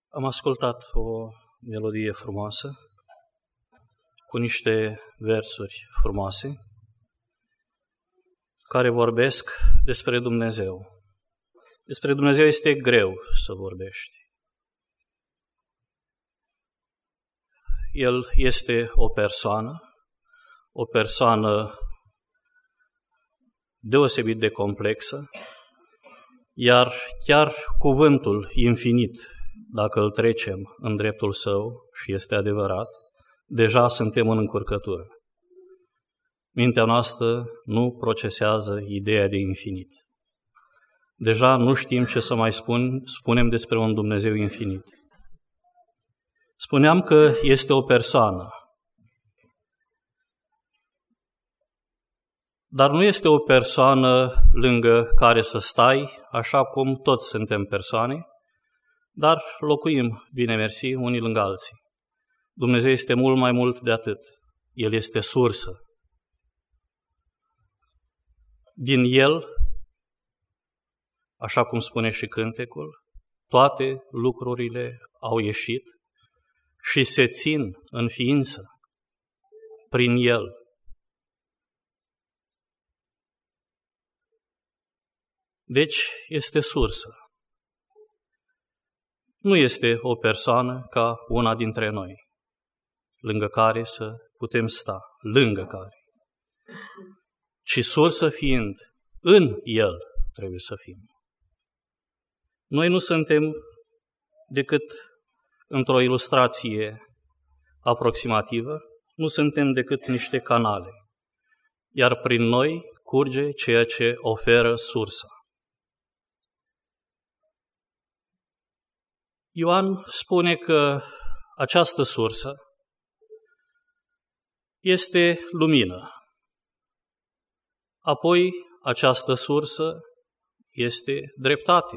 Am ascultat o melodie frumoasă, cu niște versuri frumoase, care vorbesc despre Dumnezeu. Despre Dumnezeu este greu să vorbești. El este o persoană deosebit de complexă, iar chiar cuvântul infinit, dacă îl trecem în dreptul său, și este adevărat, deja suntem în încurcătură. Mintea noastră nu procesează ideea de infinit. Deja nu știm ce să mai spunem despre un Dumnezeu infinit. Spuneam că este o persoană, dar nu este o persoană lângă care să stai, așa cum toți suntem persoane, dar locuim, bine mersi, unii lângă alții. Dumnezeu este mult mai mult de atât. El este sursă. Din El, așa cum spune și cântecul, toate lucrurile au ieșit și se țin în ființă prin El. Deci este sursă. Nu este o persoană ca una dintre noi, lângă care să putem sta, ci sursă fiind, în El trebuie să fim. Noi nu suntem decât într-o ilustrație aproximativă, nu suntem decât niște canale, iar prin noi curge ceea ce oferă sursa. Ioan spune că această sursă este lumină. Apoi, această sursă este dreptate.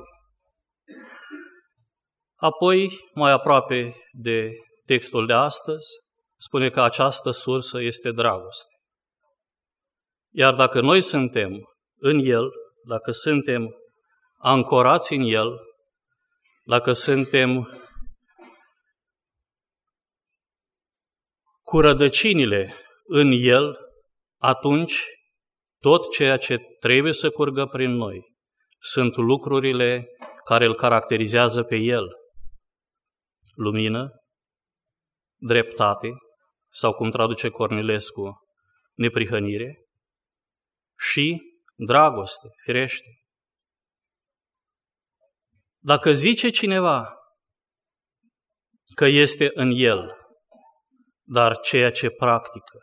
Apoi, mai aproape de textul de astăzi, spune că această sursă este dragoste. Iar dacă noi suntem în El, dacă suntem ancorați în El, dacă suntem cu rădăcinile în El, atunci tot ceea ce trebuie să curgă prin noi sunt lucrurile care îl caracterizează pe El. Lumină, dreptate, sau cum traduce Cornilescu, neprihănire, și dragoste, firește. Dacă zice cineva că este în El, dar ceea ce practică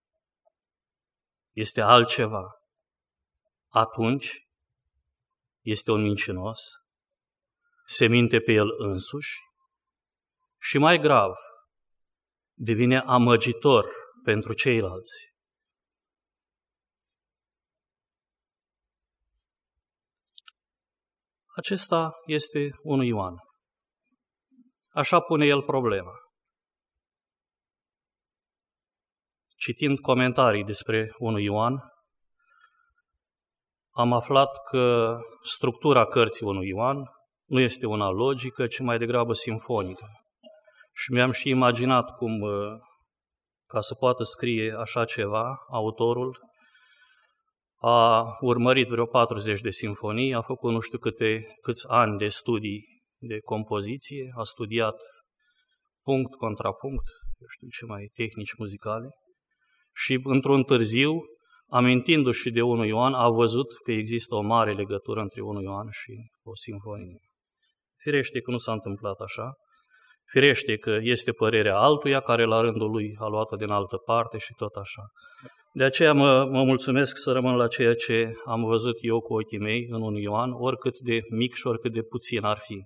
este altceva, atunci este un mincinos, se minte pe el însuși și, mai grav, devine amăgitor pentru ceilalți. Acesta este 1 Ioan. Așa pune el problema. Citind comentarii despre 1 Ioan, am aflat că structura cărții 1 Ioan nu este una logică, ci mai degrabă simfonică. Și mi-am și imaginat cum, ca să poată scrie așa ceva, autorul a urmărit vreo 40 de simfonii, a făcut nu știu câți ani de studii de compoziție, a studiat punct, contrapunct, eu știu ce mai tehnici muzicale, și într-un târziu, amintindu-și de 1 Ioan, a văzut că există o mare legătură între 1 Ioan și o simfonie. Firește că nu s-a întâmplat așa, firește că este părerea altuia, care la rândul lui a luat-o din altă parte și tot așa. De aceea mă mulțumesc să rămân la ceea ce am văzut eu cu ochii mei în 1 Ioan, oricât de mic și oricât de puțin ar fi.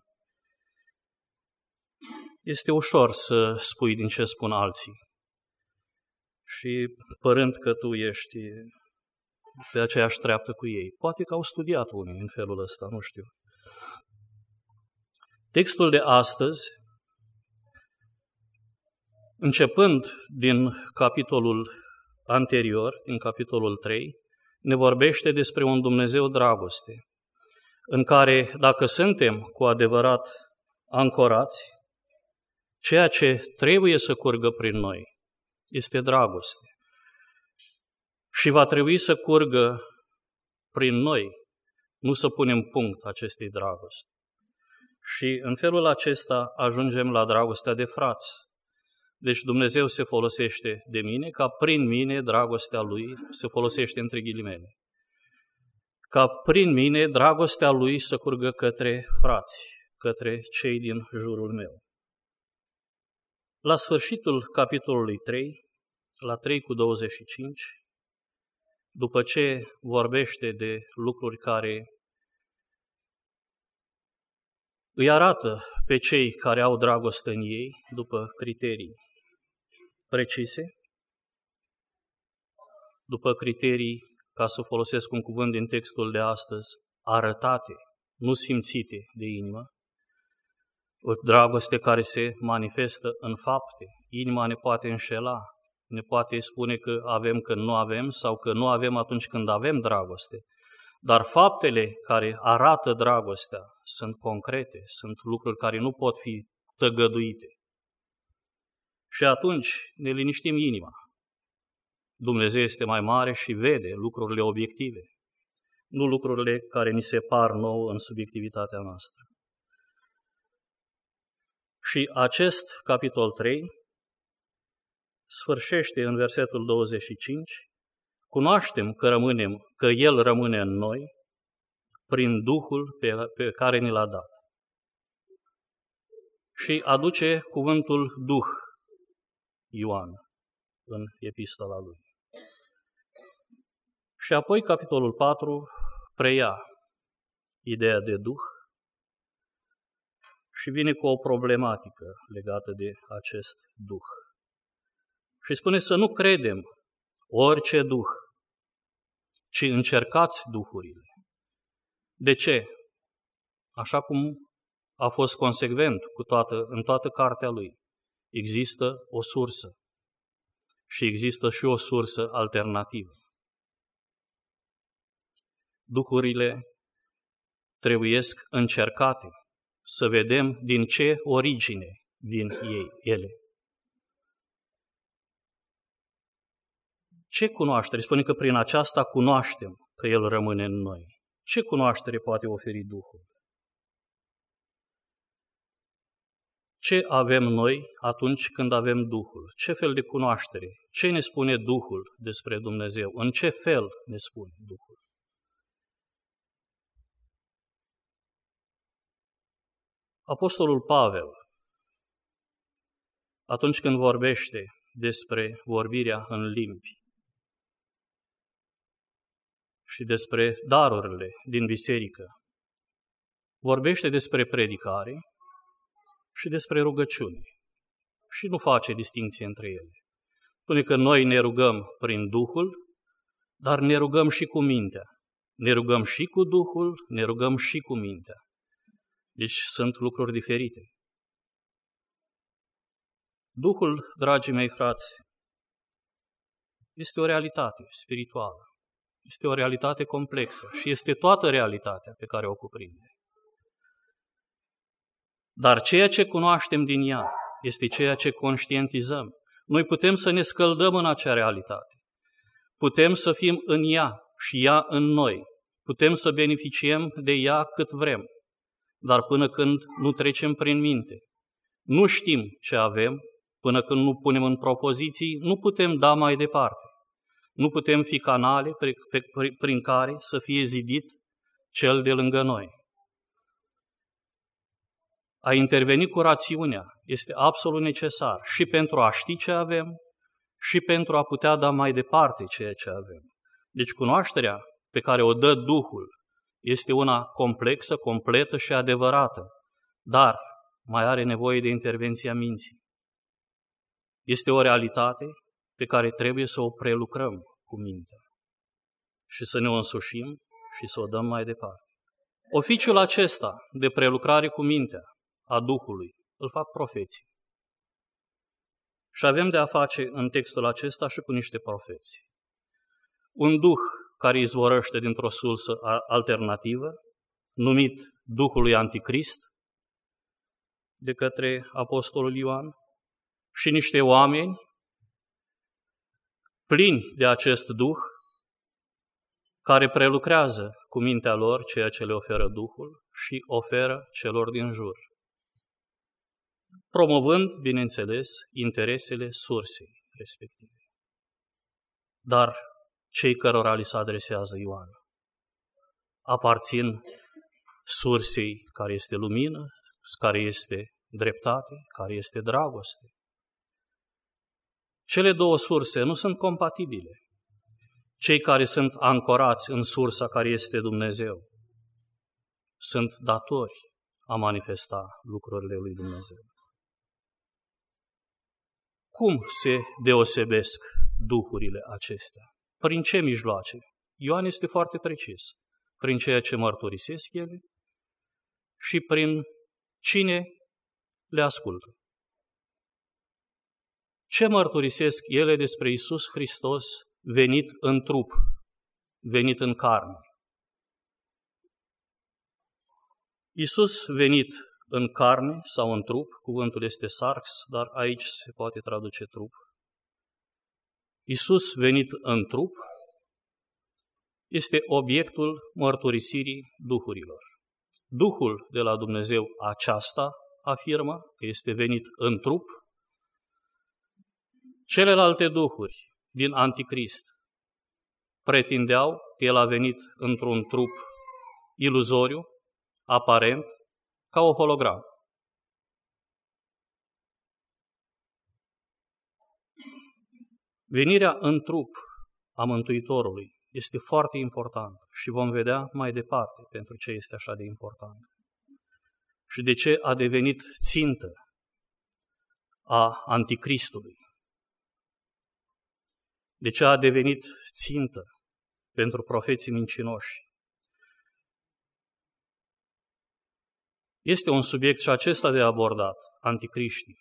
Este ușor să spui din ce spun alții. Și părând că tu ești pe aceeași treaptă cu ei. Poate că au studiat unii în felul ăsta, nu știu. Textul de astăzi, începând din capitolul anterior, din capitolul 3, ne vorbește despre un Dumnezeu dragoste, în care, dacă suntem cu adevărat ancorați, Ceea ce trebuie să curgă prin noi este dragoste. Și va trebui să curgă prin noi, nu să punem punct acestei dragoste. Și în felul acesta ajungem la dragostea de frați. Deci Dumnezeu se folosește de mine, ca prin mine dragostea Lui se folosește între ghilimele. Ca prin mine dragostea Lui să curgă către frați, către cei din jurul meu. La sfârșitul capitolului 3, la 3:25, după ce vorbește de lucruri care îi arată pe cei care au dragoste în ei, după criterii precise, după criterii, ca să folosesc un cuvânt din textul de astăzi, arătate, nu simțite de inimă, o dragoste care se manifestă în fapte. Inima ne poate înșela, ne poate spune că avem când nu avem sau că nu avem atunci când avem dragoste. Dar faptele care arată dragostea sunt concrete, sunt lucruri care nu pot fi tăgăduite. Și atunci ne liniștim inima. Dumnezeu este mai mare și vede lucrurile obiective, nu lucrurile care ni se par nouă în subiectivitatea noastră. Și acest capitol 3 sfârșește în versetul 25, cunoaștem că El rămâne în noi prin Duhul pe care ni l-a dat. Și aduce cuvântul Duh Ioan în epistola lui. Și apoi capitolul 4 preia ideea de Duh și vine cu o problematică legată de acest Duh. Și spune să nu credem orice Duh, ci încercați duhurile. De ce? Așa cum a fost consecvent în toată cartea lui. Există o sursă și există și o sursă alternativă. Duhurile trebuiesc încercate, să vedem din ce origine vin ele. Ce cunoaștere? Spune că prin aceasta cunoaștem că El rămâne în noi. Ce cunoaștere poate oferi Duhul? Ce avem noi atunci când avem Duhul? Ce fel de cunoaștere? Ce ne spune Duhul despre Dumnezeu? În ce fel ne spune Duhul? Apostolul Pavel, atunci când vorbește despre vorbirea în limbi și despre darurile din biserică, vorbește despre predicare și despre rugăciune și nu face distinție între ele. Spune că noi ne rugăm prin Duhul, dar ne rugăm și cu mintea. Ne rugăm și cu Duhul, ne rugăm și cu mintea. Deci sunt lucruri diferite. Duhul, dragii mei frați, este o realitate spirituală. Este o realitate complexă și este toată realitatea pe care o cuprinde. Dar ceea ce cunoaștem din ea este ceea ce conștientizăm. Noi putem să ne scăldăm în acea realitate. Putem să fim în ea și ea în noi. Putem să beneficiem de ea cât vrem. Dar până când nu trecem prin minte, nu știm ce avem, până când nu punem în propoziții, nu putem da mai departe. Nu putem fi canale prin care să fie zidit cel de lângă noi. A interveni cu rațiunea este absolut necesar și pentru a ști ce avem și pentru a putea da mai departe ceea ce avem. Deci cunoașterea pe care o dă Duhul este una complexă, completă și adevărată, dar mai are nevoie de intervenția minții. Este o realitate pe care trebuie să o prelucrăm cu mintea și să ne o însușim și să o dăm mai departe. Oficiul acesta de prelucrare cu mintea a Duhului îl fac profeții. Și avem de a face în textul acesta și cu niște profeții. Un Duh care izvorăște dintr-o sursă alternativă, numit Duhul lui Anticrist, de către apostolul Ioan și niște oameni plini de acest Duh, care prelucrează cu mintea lor ceea ce le oferă Duhul și oferă celor din jur, promovând, bineînțeles, interesele sursei respective. Dar cei cărora li se adresează Ioan aparțin sursei care este lumină, care este dreptate, care este dragoste. Cele două surse nu sunt compatibile. Cei care sunt ancorați în sursa care este Dumnezeu sunt datori a manifesta lucrurile lui Dumnezeu. Cum se deosebesc duhurile acestea? Prin ce mijloace? Ioan este foarte precis. Prin ceea ce mărturisesc ele și prin cine le ascultă. Ce mărturisesc ele despre Iisus Hristos venit în trup, venit în carne? Iisus venit în carne sau în trup, cuvântul este sarx, dar aici se poate traduce trup. Iisus venit în trup este obiectul mărturisirii duhurilor. Duhul de la Dumnezeu aceasta afirmă că este venit în trup. Celelalte duhuri din Anticrist pretindeau că El a venit într-un trup iluzoriu, aparent, ca o hologramă. Venirea în trup a Mântuitorului este foarte important și vom vedea mai departe pentru ce este așa de important. Și de ce a devenit țintă a Anticristului. De ce a devenit țintă pentru profeții mincinoși. Este un subiect și acesta de abordat, anticriștii.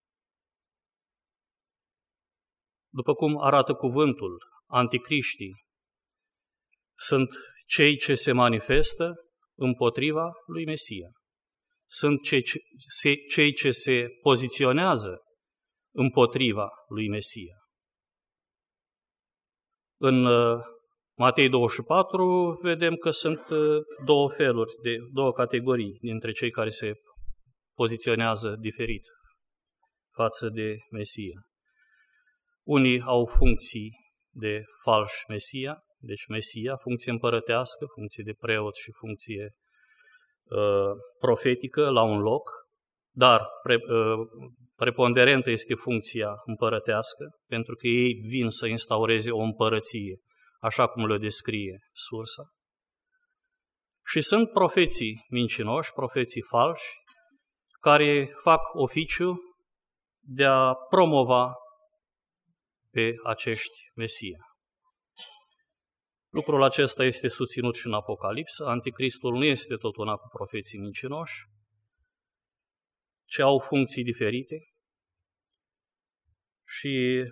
După cum arată cuvântul, anticriștii sunt cei ce se manifestă împotriva lui Mesia. Sunt cei ce se poziționează împotriva lui Mesia. În Matei 24 vedem că sunt două feluri, două categorii dintre cei care se poziționează diferit față de Mesia. Unii au funcții de falși Mesia, deci Mesia, funcție împărătească, funcție de preot și funcție profetică la un loc, dar preponderentă este funcția împărătească, pentru că ei vin să instaureze o împărăție, așa cum le descrie sursa. Și sunt profeții mincinoși, profeții falși, care fac oficiu de a promova pe acești Mesia. Lucrul acesta este susținut și în Apocalipsă. Anticristul nu este tot una cu profeții mincinoși, ci au funcții diferite și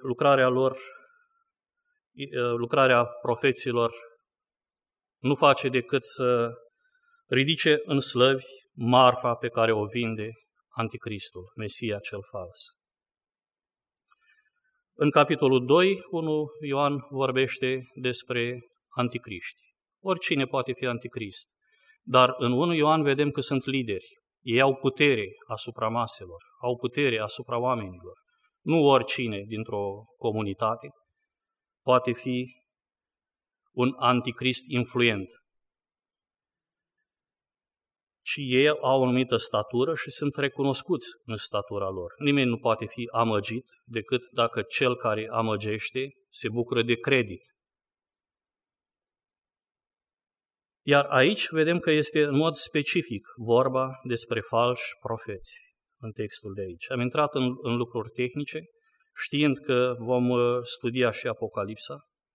lucrarea profeților nu face decât să ridice în slăvi marfa pe care o vinde Anticristul, Mesia cel fals. În capitolul 2, 1 Ioan vorbește despre anticriști. Oricine poate fi anticrist, dar în 1 Ioan vedem că sunt lideri. Ei au putere asupra maselor, au putere asupra oamenilor. Nu oricine dintr-o comunitate poate fi un anticrist influent, ci ei au o anumită statură și sunt recunoscuți în statura lor. Nimeni nu poate fi amăgit decât dacă cel care amăgește se bucură de credit. Iar aici vedem că este în mod specific vorba despre falși profeți în textul de aici. Am intrat în lucruri tehnice, știind că vom studia și Apocalipsa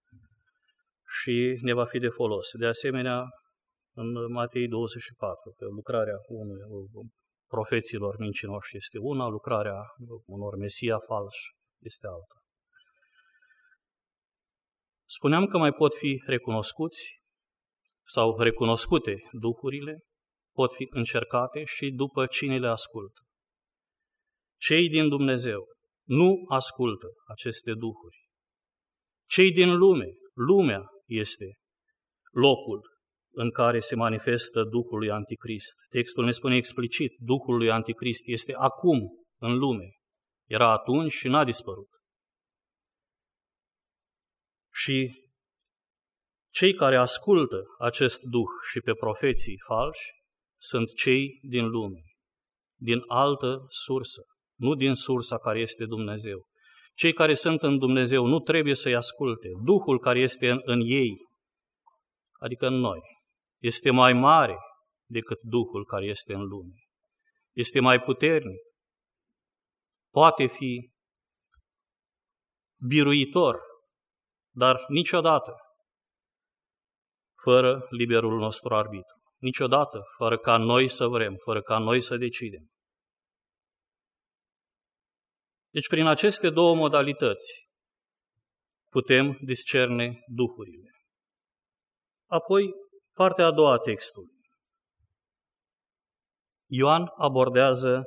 și ne va fi de folos. De asemenea, în Matei 24, că lucrarea profeților mincinoși este una, lucrarea unor Mesia falși este alta. Spuneam că mai pot fi recunoscuți sau recunoscute duhurile, pot fi încercate și după cine le ascultă. cei din Dumnezeu nu ascultă aceste duhuri. Cei din lume, lumea este locul în care se manifestă Duhul lui Anticrist. Textul ne spune explicit, Duhul lui Anticrist este acum în lume. Era atunci și n-a dispărut. Și cei care ascultă acest Duh și pe profeții falși sunt cei din lume, din altă sursă, nu din sursa care este Dumnezeu. Cei care sunt în Dumnezeu nu trebuie să-i asculte. Duhul care este în ei, adică în noi, este mai mare decât Duhul care este în lume. Este mai puternic. Poate fi biruitor, dar niciodată fără liberul nostru arbitru. Niciodată fără ca noi să vrem, fără ca noi să decidem. Deci prin aceste două modalități putem discerne duhurile. Apoi, partea a doua a textului. Ioan abordează,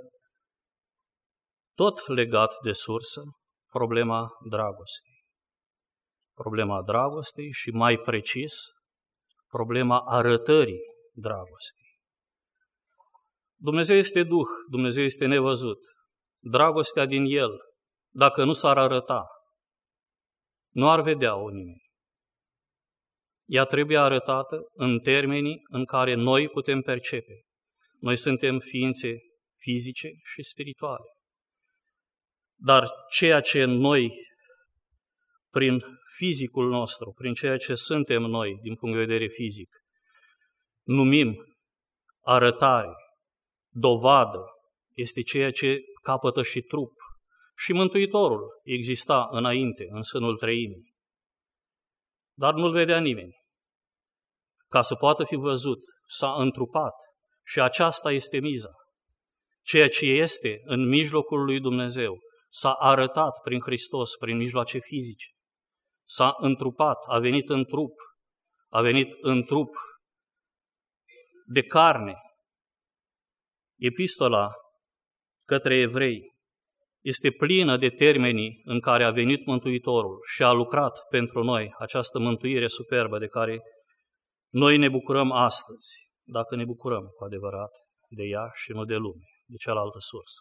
tot legat de sursă, problema dragostei. Problema dragostei și, mai precis, problema arătării dragostei. Dumnezeu este Duh, Dumnezeu este nevăzut. Dragostea din El, dacă nu s-ar arăta, nu ar vedea-o nimeni. Ea trebuie arătată în termenii în care noi putem percepe. Noi suntem ființe fizice și spirituale. Dar ceea ce noi, prin fizicul nostru, prin ceea ce suntem noi, din punct de vedere fizic, numim arătare, dovadă, este ceea ce capătă și trup. Și Mântuitorul exista înainte, în sânul treimii. Dar nu-L vedea nimeni. Ca să poată fi văzut, s-a întrupat și aceasta este miza. Ceea ce este în mijlocul lui Dumnezeu s-a arătat prin Hristos, prin mijloace fizice. S-a întrupat, a venit în trup, a venit în trup de carne. Epistola către evrei este plină de termenii în care a venit Mântuitorul și a lucrat pentru noi această mântuire superbă de care noi ne bucurăm astăzi, dacă ne bucurăm cu adevărat de ea și nu de lume, de cealaltă sursă.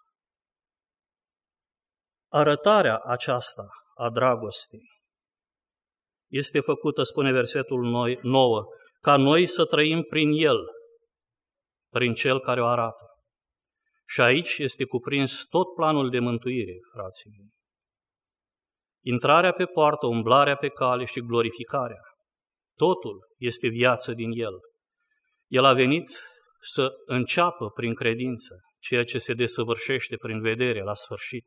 Arătarea aceasta a dragostei este făcută, spune versetul 9, ca noi să trăim prin El, prin Cel care o arată. Și aici este cuprins tot planul de mântuire, frații mei. Intrarea pe poartă, umblarea pe cale și glorificarea. Totul este viață din El. El a venit să înceapă prin credință ceea ce se desăvârșește prin vedere la sfârșit.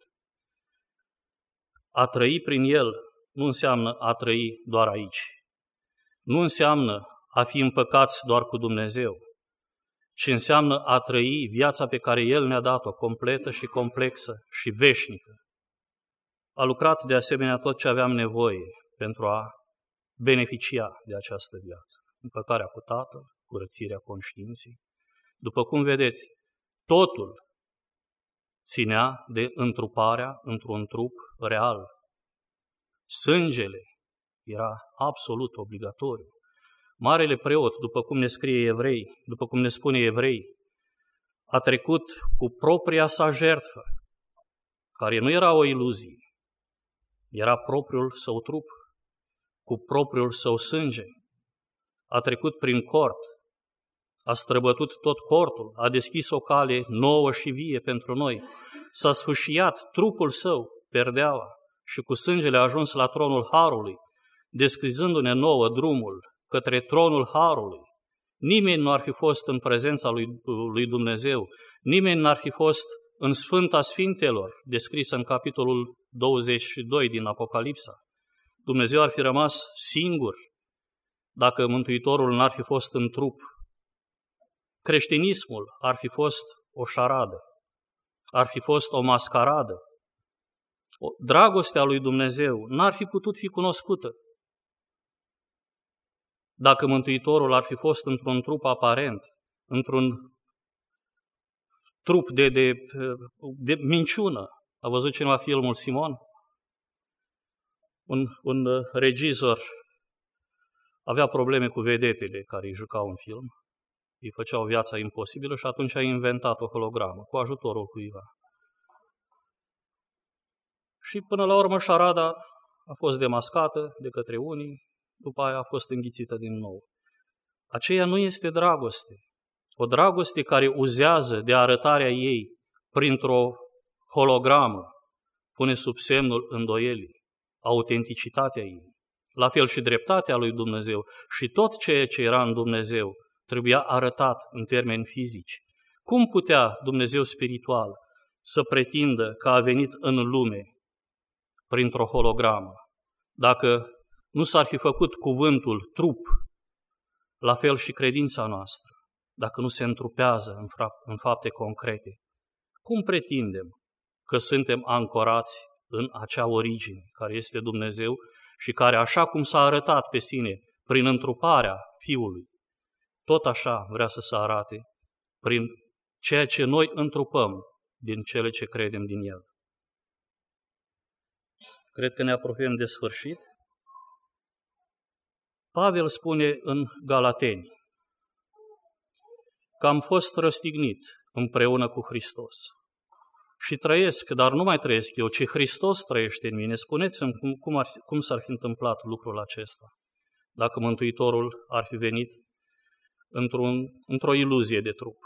A trăi prin El nu înseamnă a trăi doar aici. Nu înseamnă a fi împăcați doar cu Dumnezeu, ci înseamnă a trăi viața pe care El ne-a dat-o, completă și complexă și veșnică. A lucrat de asemenea tot ce aveam nevoie pentru a beneficia de această viață. Împăcarea cu Tatăl, curățirea conștiinței. După cum vedeți, totul ținea de întruparea într-un trup real. Sângele era absolut obligatoriu. Marele preot, după cum ne scrie Evrei, după cum ne spune Evrei, a trecut cu propria sa jertfă, care nu era o iluzie, era propriul său trup, cu propriul său sânge. A trecut prin cort, a străbătut tot cortul, a deschis o cale nouă și vie pentru noi, s-a sfâșiat trupul său, perdeaua, și cu sângele a ajuns la tronul Harului, descrizându-ne nouă drumul către tronul Harului. Nimeni nu ar fi fost în prezența lui Dumnezeu, nimeni n-ar fi fost în Sfânta Sfintelor, descrisă în capitolul 22 din Apocalipsa. Dumnezeu ar fi rămas singur dacă Mântuitorul n-ar fi fost în trup. Creștinismul ar fi fost o șaradă, ar fi fost o mascaradă. Dragostea lui Dumnezeu n-ar fi putut fi cunoscută dacă Mântuitorul ar fi fost într-un trup aparent, într-un trup de minciună, A văzut cineva filmul Simon? Un regizor avea probleme cu vedetele care îi jucau în film, îi făceau viața imposibilă și atunci a inventat o hologramă cu ajutorul cuiva. Și până la urmă șarada a fost demascată de către unii, după aia a fost înghițită din nou. Aceea nu este dragoste. O dragoste care uzează de arătarea ei printr-o hologramă pune sub semnul îndoielii autenticitatea ei. La fel și dreptatea lui Dumnezeu și tot ceea ce era în Dumnezeu trebuia arătat în termeni fizici. Cum putea Dumnezeu spiritual să pretindă că a venit în lume printr-o hologramă, dacă nu s-ar fi făcut cuvântul trup, la fel și credința noastră, dacă nu se întrupează în fapte concrete? Cum pretindem că suntem ancorați în acea origine care este Dumnezeu și care, așa cum s-a arătat pe sine prin întruparea Fiului, tot așa vrea să se arate prin ceea ce noi întrupăm din cele ce credem din El? Cred că ne apropiem de sfârșit. Pavel spune în Galateni că am fost răstignit împreună cu Hristos și trăiesc, dar nu mai trăiesc eu, ci Hristos trăiește în mine. Spuneți-mi cum s-ar fi întâmplat lucrul acesta dacă Mântuitorul ar fi venit într-o iluzie de trup.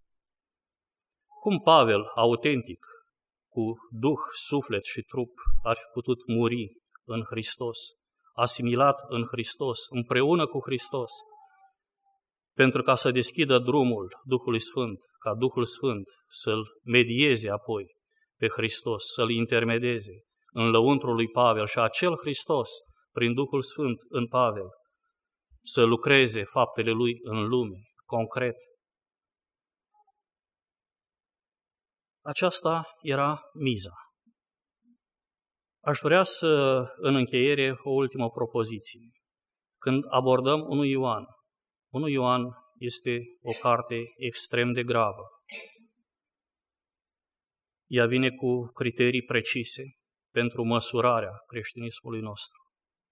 Cum Pavel, autentic, cu duh, suflet și trup, ar fi putut muri în Hristos, asimilat în Hristos, împreună cu Hristos, pentru ca să deschidă drumul Duhului Sfânt, ca Duhul Sfânt să-L medieze apoi pe Hristos, să-L intermedieze în lăuntrul lui Pavel și acel Hristos, prin Duhul Sfânt în Pavel, să lucreze faptele Lui în lume, concret. Aceasta era miza. Aș vrea în încheiere, o ultimă propoziție. Când abordăm 1 Ioan, 1 Ioan este o carte extrem de gravă. Ea vine cu criterii precise pentru măsurarea creștinismului nostru.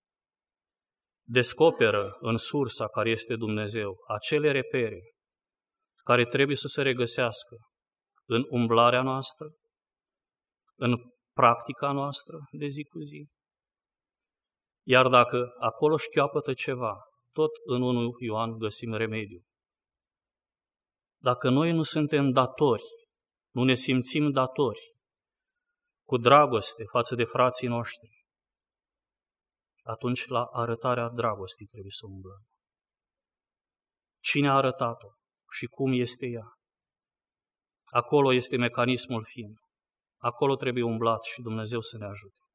Descoperă în sursa care este Dumnezeu acele repere care trebuie să se regăsească în umblarea noastră, în practica noastră de zi cu zi. Iar dacă acolo șchioapătă ceva, tot în 1 Ioan găsim remediu. Dacă noi nu suntem datori, nu ne simțim datori, cu dragoste față de frații noștri, atunci la arătarea dragostei trebuie să umblăm. Cine a arătat-o și cum este ea? Acolo este mecanismul fin. Acolo trebuie umblat și Dumnezeu să ne ajute.